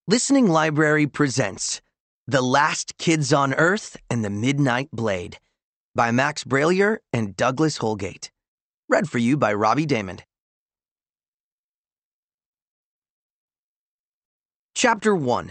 Listening Library presents The Last Kids on Earth and the Midnight Blade by Max Brallier and Douglas Holgate. Read for you by Robbie Damon. Chapter 1.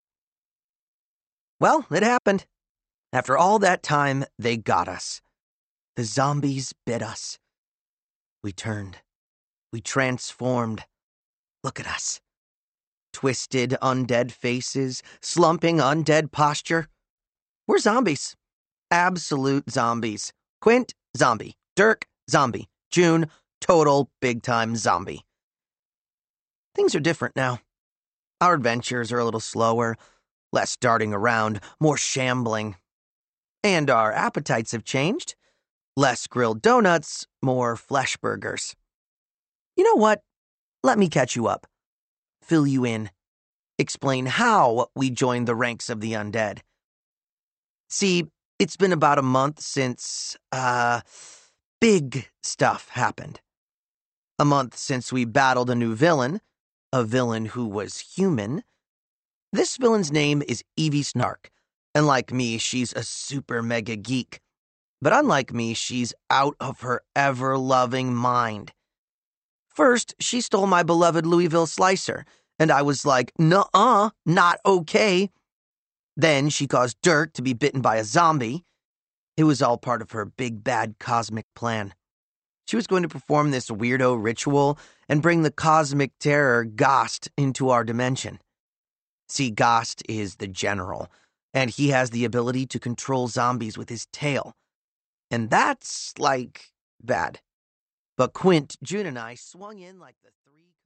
Well, it happened. After all that time, they got us. The zombies bit us. We turned. We transformed. Look at us. Twisted, undead faces, slumping, undead posture. We're zombies. Absolute zombies. Quint, zombie. Dirk, zombie. June, total big-time zombie. Things are different now. Our adventures are a little slower, less darting around, more shambling. And our appetites have changed. Less grilled donuts, more flesh burgers. You know what? Let me catch you up. Fill you in. Explain how we joined the ranks of the undead. See, it's been about a month since, big stuff happened. A month since we battled a new villain, a villain who was human. This villain's name is Evie Snark, and like me, she's a super mega geek. But unlike me, she's out of her ever-loving mind. First, she stole my beloved Louisville Slicer, and I was like, nuh-uh, not okay. Then she caused Dirk to be bitten by a zombie. It was all part of her big bad cosmic plan. She was going to perform this weirdo ritual and bring the cosmic terror Ghost into our dimension. See, Ghost is the general, and he has the ability to control zombies with his tail. And that's, bad. But Quint, June, and I swung in like the three...